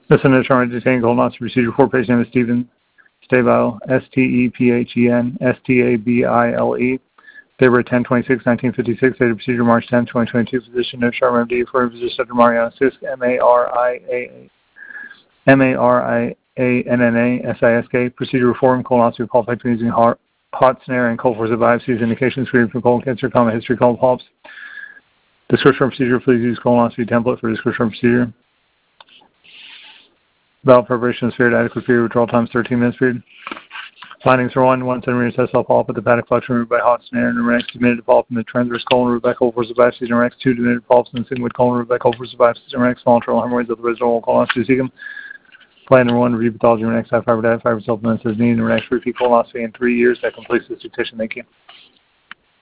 Listen to Charming Detaining Colonoscopy procedure for patient name is Stephen Stabile, Stephen Stabile. Date of birth 10/26/1956. Date of procedure March 10, 2022. Physician no Sharma MD for physician Dr. Mariana Sisk, Marianna Sisk. Procedure reform colonoscopy qualified using hot snare and cold force of biopsies. Indications screening for colon cancer, common history, colon polyps. Description of procedure. Please use colonoscopy template for description of procedure. Valve preparation is period. Adequate period. Withdrawal time is 13 minutes period. Findings are 1 centimeter test-cell polyp at the hepatic flexion removed by hot snare, and next diminuted polyp in the transverse colon removed by cold force of biopsies, and next 2 diminuted polyps in the sigmoid colon removed by cold force of biopsies, and next small internal hemorrhoids of the residual colonoscopy cecum. Plan number 1, review pathology, and next high fiber diet, fiber supplements as needed, and next repeat colonoscopy in 3 years. That completes this dictation. Thank you.